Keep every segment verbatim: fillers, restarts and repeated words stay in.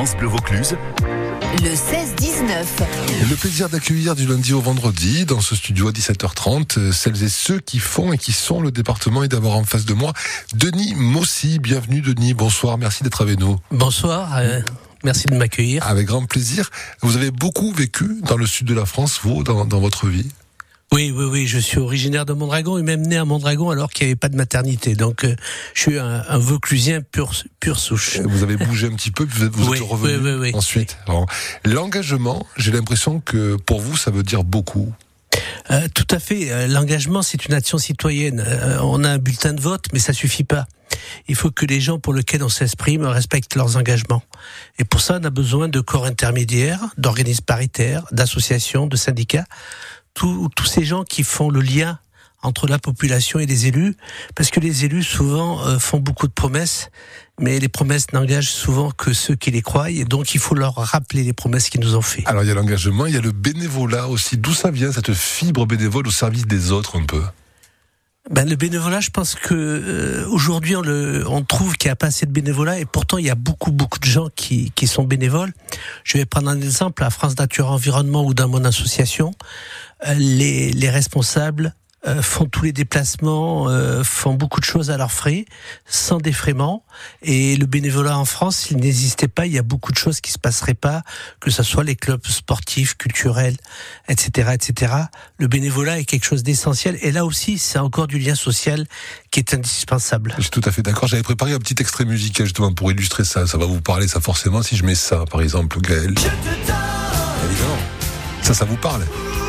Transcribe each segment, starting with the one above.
France Bleu Vaucluse. Le seize dix-neuf. Le plaisir d'accueillir du lundi au vendredi dans ce studio à dix-sept heures trente celles et ceux qui font et qui sont le département, et d'avoir en face de moi Denis Mossy. Bienvenue Denis, bonsoir, merci d'être avec nous. Bonsoir, euh, merci de m'accueillir. Avec grand plaisir. Vous avez beaucoup vécu dans le sud de la France, vous, dans, dans votre vie? Oui, oui, oui, je suis originaire de Mondragon et même né à Mondragon alors qu'il n'y avait pas de maternité. Donc, euh, je suis un, un Vauclusien pur, pure souche. Vous avez bougé un petit peu, puis vous êtes, vous oui, êtes revenu oui, oui, oui, ensuite. Oui. Alors, l'engagement, j'ai l'impression que pour vous, ça veut dire beaucoup. Euh, tout à fait. Euh, l'engagement, c'est une action citoyenne. Euh, on a un bulletin de vote, mais ça suffit pas. Il faut que les gens pour lesquels on s'exprime respectent leurs engagements. Et pour ça, on a besoin de corps intermédiaires, d'organismes paritaires, d'associations, de syndicats. Tous, tous ces gens qui font le lien entre la population et les élus, parce que les élus souvent euh, font beaucoup de promesses, mais les promesses n'engagent souvent que ceux qui les croient, et donc il faut leur rappeler les promesses qu'ils nous ont fait. Alors il y a l'engagement, il y a le bénévolat aussi. D'où ça vient cette fibre bénévole au service des autres un peu? Ben, le bénévolat, je pense que euh, aujourd'hui on, le, on trouve qu'il n'y a pas assez de bénévolat, et pourtant il y a beaucoup beaucoup de gens qui, qui sont bénévoles. Je vais prendre un exemple à France Nature Environnement ou dans mon association. Euh, les, les responsables euh, font tous les déplacements, euh, font beaucoup de choses à leurs frais, sans défraiement. Et le bénévolat en France, s'il n'existait pas, il y a beaucoup de choses qui se passeraient pas, que ce soit les clubs sportifs, culturels, et cetera, et cetera. Le bénévolat est quelque chose d'essentiel. Et là aussi, c'est encore du lien social qui est indispensable. Je suis tout à fait d'accord. J'avais préparé un petit extrait musical justement pour illustrer ça. Ça va vous parler, ça forcément, si je mets ça, par exemple, Gaël. Évidemment. Ça, ça vous parle?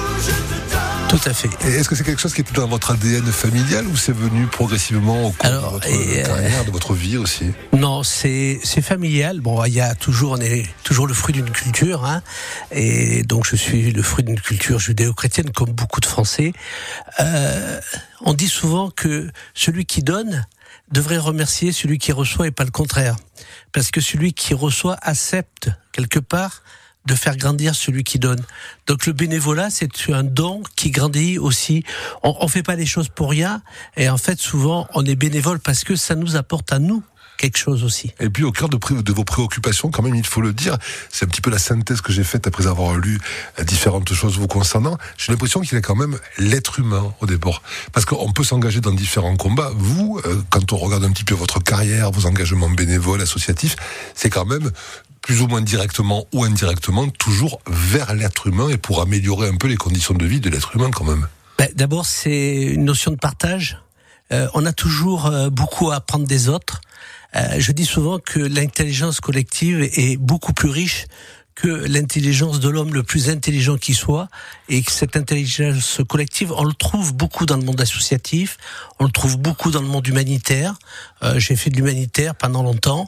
Tout à fait. Et est-ce que c'est quelque chose qui était dans votre A D N familial ou c'est venu progressivement au cours Alors, de votre et, carrière, euh, de votre vie aussi? Non, c'est c'est familial. Bon, il y a toujours, on est toujours le fruit d'une culture, hein. Et donc je suis le fruit d'une culture judéo-chrétienne comme beaucoup de Français. Euh, on dit souvent que celui qui donne devrait remercier celui qui reçoit et pas le contraire, parce que celui qui reçoit accepte quelque part de faire grandir celui qui donne. Donc le bénévolat, c'est un don qui grandit aussi. On, on fait pas les choses pour rien, et en fait souvent on est bénévole parce que ça nous apporte à nous quelque chose aussi. Et puis au cœur de, de vos préoccupations, quand même, il faut le dire, c'est un petit peu la synthèse que j'ai faite après avoir lu différentes choses vous concernant. J'ai l'impression qu'il y a quand même l'être humain au départ. Parce qu'on peut s'engager dans différents combats. Vous, euh, quand on regarde un petit peu votre carrière, vos engagements bénévoles, associatifs, c'est quand même plus ou moins directement ou indirectement, toujours vers l'être humain et pour améliorer un peu les conditions de vie de l'être humain quand même. Ben, d'abord, c'est une notion de partage. Euh, on a toujours euh, beaucoup à apprendre des autres. Euh, je dis souvent que l'intelligence collective est beaucoup plus riche que l'intelligence de l'homme le plus intelligent qui soit, et que cette intelligence collective, on le trouve beaucoup dans le monde associatif, on le trouve beaucoup dans le monde humanitaire. Euh, j'ai fait de l'humanitaire pendant longtemps.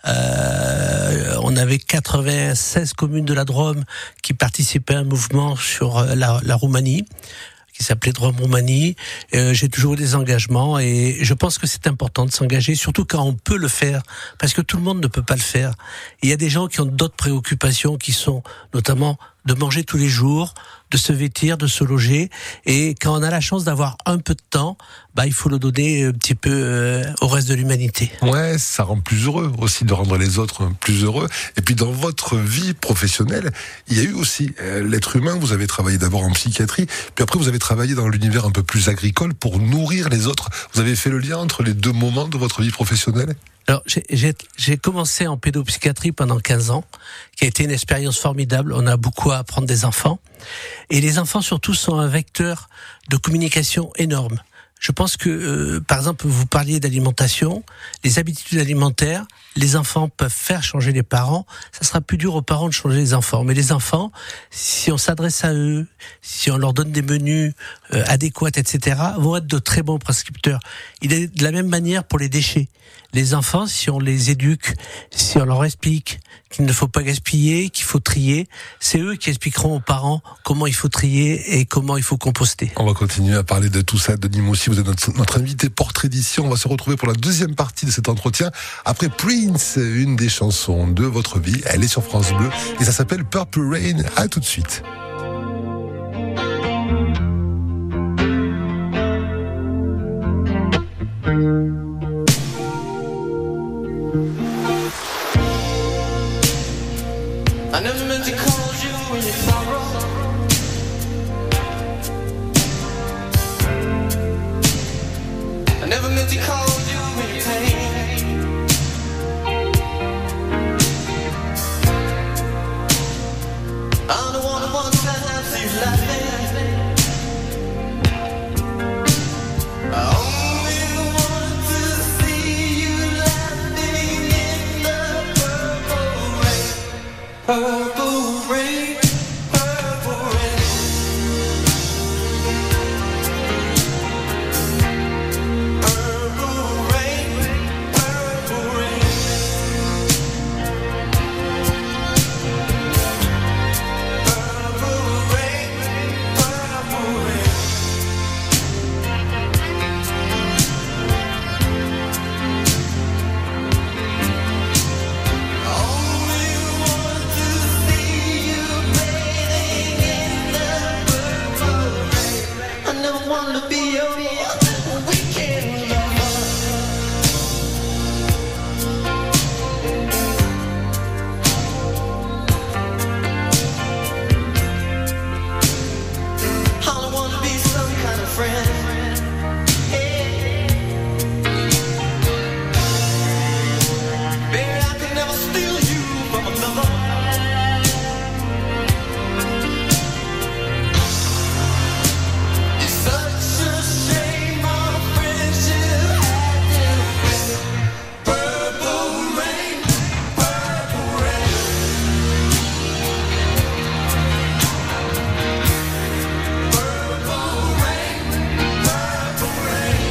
Euh, on avait quatre-vingt-seize communes de la Drôme qui participaient à un mouvement sur la, la Roumanie, qui s'appelait Drôme Roumanie. Euh, j'ai toujours eu des engagements et je pense que c'est important de s'engager, surtout quand on peut le faire, parce que tout le monde ne peut pas le faire. Il y a des gens qui ont d'autres préoccupations qui sont notamment de manger tous les jours, de se vêtir, de se loger, et quand on a la chance d'avoir un peu de temps, bah il faut le donner un petit peu euh, au reste de l'humanité. Ouais, ça rend plus heureux aussi de rendre les autres plus heureux. Et puis dans votre vie professionnelle, il y a eu aussi euh, l'être humain. Vous avez travaillé d'abord en psychiatrie, puis après vous avez travaillé dans l'univers un peu plus agricole pour nourrir les autres. Vous avez fait le lien entre les deux moments de votre vie professionnelle? Alors, j'ai, j'ai, j'ai commencé en pédopsychiatrie pendant quinze ans, qui a été une expérience formidable. On a beaucoup à apprendre des enfants. Et les enfants, surtout, sont un vecteur de communication énorme. Je pense que, euh, par exemple, vous parliez d'alimentation, les habitudes alimentaires, les enfants peuvent faire changer les parents. Ça sera plus dur aux parents de changer les enfants. Mais les enfants, si on s'adresse à eux, si on leur donne des menus euh, adéquats, et cetera, vont être de très bons prescripteurs. Il est de la même manière pour les déchets. Les enfants, si on les éduque, si on leur explique qu'il ne faut pas gaspiller, qu'il faut trier, c'est eux qui expliqueront aux parents comment il faut trier et comment il faut composter. On va continuer à parler de tout ça. Denis Mossy, vous êtes notre, notre invité portrait d'édition. On va se retrouver pour la deuxième partie de cet entretien. Après Prince, une des chansons de votre vie. Elle est sur France Bleu et ça s'appelle Purple Rain. À tout de suite. I never meant to call you in your sorrow. I never meant to call you in your pain. I'm the one who wants to see you laughing. I only want to see you laughing in the purple rain. Purple rain, purple rain. Purple rain, purple rain. Purple rain, purple rain. Only want to see you bathing in the purple rain. I never want to be your weekend lover. I don't want to be some kind of friend. Hey. Baby, I could never steal you from another. It's such a shame our friendship had to end. Purple rain, purple rain. Purple rain, purple rain.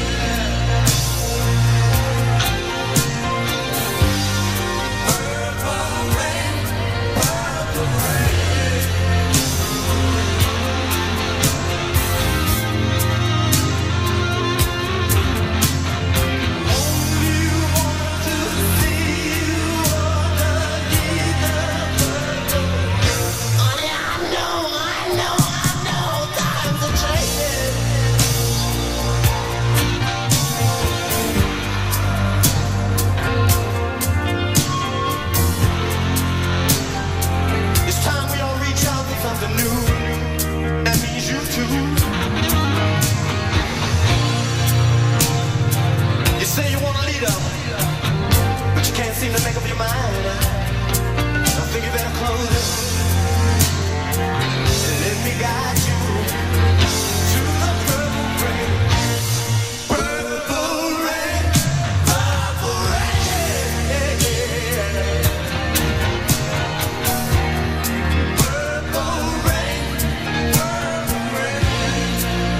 Purple rain, purple rain. Only want to see you underneath the purple rain. Honey, I know, I know, I know, times are changing. It's time we all reach out for something new. That means you too. You say you want a leader, but you can't seem to make up your mind. I think you better close it and let me guide you to the purple rain. Purple rain, purple rain. Purple rain, purple rain.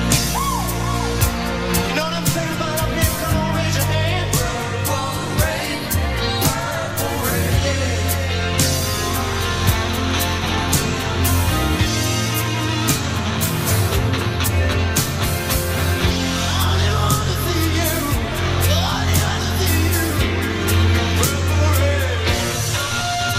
You know what I'm saying about up here? Come on, raise your hand. Purple rain, purple rain. I want to see you. I want to see you. Purple rain.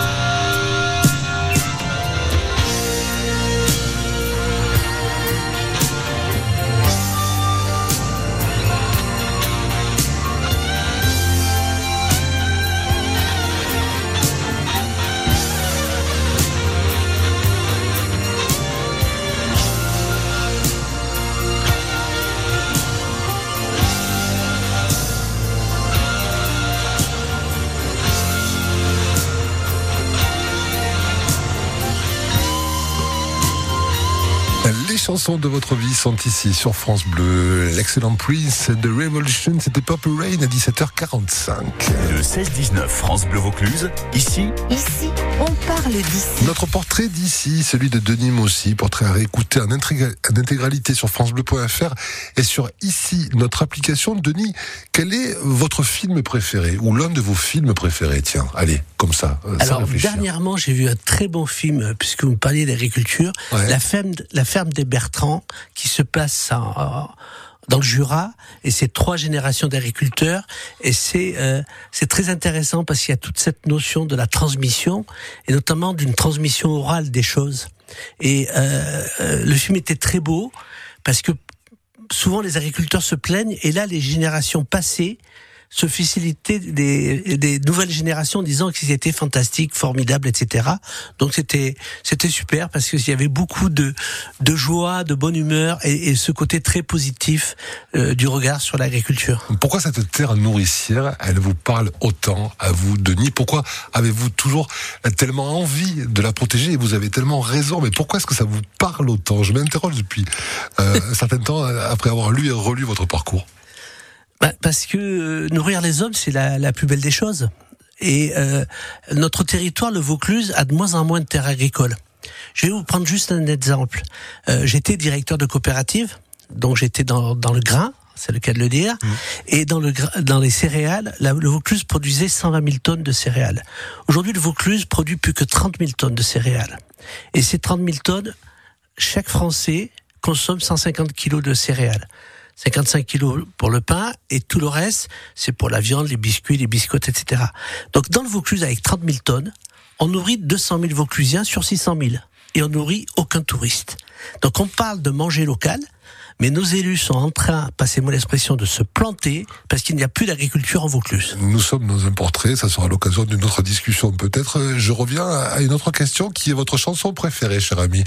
Les chansons de votre vie sont ici sur France Bleu. L'excellent Prince de Revolution, c'était Purple Rain à dix-sept heures quarante-cinq. Le seize dix-neuf France Bleu Vaucluse, ici, Ici, on parle d'ici. Notre portrait d'ici, celui de Denis Mossy, portrait à réécouter en, intégra- en intégralité sur francebleu point f r et sur ici, notre application. Denis, quel est votre film préféré ou l'un de vos films préférés? Tiens, allez, comme ça, euh, sans Alors, réfléchir. dernièrement, j'ai vu un très bon film, euh, puisque vous me parliez d'agriculture, Ouais. la ferme, la ferme des Bertrands, qui se passe en, en- dans le Jura, et c'est trois générations d'agriculteurs, et c'est euh, c'est très intéressant parce qu'il y a toute cette notion de la transmission, et notamment d'une transmission orale des choses. Et euh, euh, le film était très beau, parce que souvent les agriculteurs se plaignent, et là les générations passées se féliciter des, des nouvelles générations en disant qu'ils étaient fantastiques, formidables, et cetera. Donc c'était c'était super parce qu'il y avait beaucoup de de joie, de bonne humeur et, et ce côté très positif euh, du regard sur l'agriculture. Pourquoi cette terre nourricière, elle vous parle autant à vous, Denis? Pourquoi avez-vous toujours tellement envie de la protéger et vous avez tellement raison? Mais pourquoi est-ce que ça vous parle autant? Je m'interroge depuis euh, un certain temps après avoir lu et relu votre parcours. Bah, parce que euh, nourrir les hommes, c'est la, la plus belle des choses. Et euh, notre territoire, le Vaucluse, a de moins en moins de terres agricoles. Je vais vous prendre juste un exemple. Euh, j'étais directeur de coopérative, donc j'étais dans, dans le grain, c'est le cas de le dire, mmh. et dans, le, dans les céréales, la, le Vaucluse produisait cent vingt mille tonnes de céréales. Aujourd'hui, le Vaucluse produit plus que trente mille tonnes de céréales. Et ces trente mille tonnes, chaque Français consomme cent cinquante kilos de céréales. cinquante-cinq kilos pour le pain, et tout le reste, c'est pour la viande, les biscuits, les biscottes, et cetera. Donc, dans le Vaucluse, avec trente mille tonnes, on nourrit deux cent mille Vauclusiens sur six cent mille. Et on nourrit aucun touriste. Donc, on parle de manger local, mais nos élus sont en train, passez-moi l'expression, de se planter, parce qu'il n'y a plus d'agriculture en Vaucluse. Nous sommes dans un portrait, ça sera l'occasion d'une autre discussion peut-être. Je reviens à une autre question, qui est votre chanson préférée, cher ami?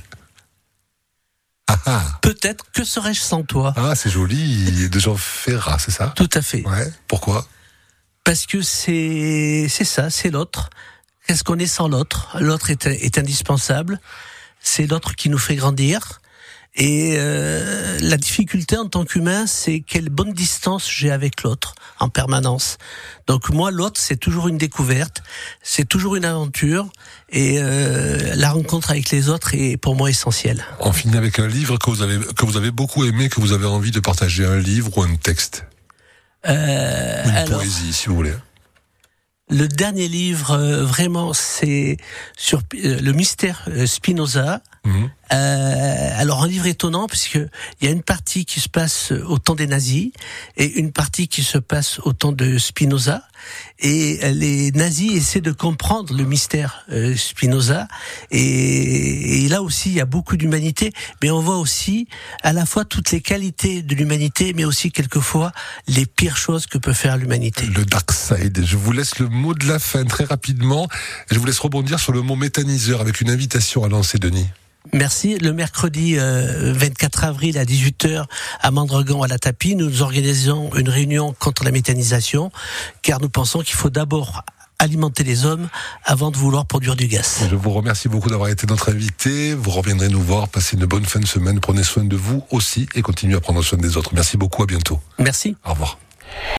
Ah ah. Peut-être, que serais-je sans toi? Ah, c'est joli, de Jean Ferrat, c'est ça? Tout à fait. Ouais. Pourquoi? Parce que c'est c'est ça, c'est l'autre. Qu'est-ce qu'on est sans l'autre? L'autre est, est indispensable. C'est l'autre qui nous fait grandir. Et euh, la difficulté en tant qu'humain, c'est quelle bonne distance j'ai avec l'autre en permanence. Donc moi, l'autre, c'est toujours une découverte, c'est toujours une aventure, et euh, la rencontre avec les autres est pour moi essentielle. On finit avec un livre que vous avez que vous avez beaucoup aimé, que vous avez envie de partager, un livre ou un texte, euh, ou une alors, poésie, si vous voulez. Le dernier livre, euh, vraiment, c'est sur euh, le mystère euh, Spinoza. Mmh. Euh, alors un livre étonnant, puisque il y a une partie qui se passe au temps des nazis et une partie qui se passe au temps de Spinoza, et les nazis essaient de comprendre le mystère euh, Spinoza, et, et là aussi il y a beaucoup d'humanité, mais on voit aussi à la fois toutes les qualités de l'humanité, mais aussi quelquefois les pires choses que peut faire l'humanité. Le dark side. Je vous laisse le mot de la fin très rapidement. Je vous laisse rebondir sur le mot méthaniseur avec une invitation à lancer, Denis. Merci. Le mercredi euh, vingt-quatre avril à dix-huit heures à Mandregan à la Tapie, nous organisons une réunion contre la méthanisation, car nous pensons qu'il faut d'abord alimenter les hommes avant de vouloir produire du gaz. Je vous remercie beaucoup d'avoir été notre invité. Vous reviendrez nous voir. Passez une bonne fin de semaine. Prenez soin de vous aussi et continuez à prendre soin des autres. Merci beaucoup. À bientôt. Merci. Au revoir.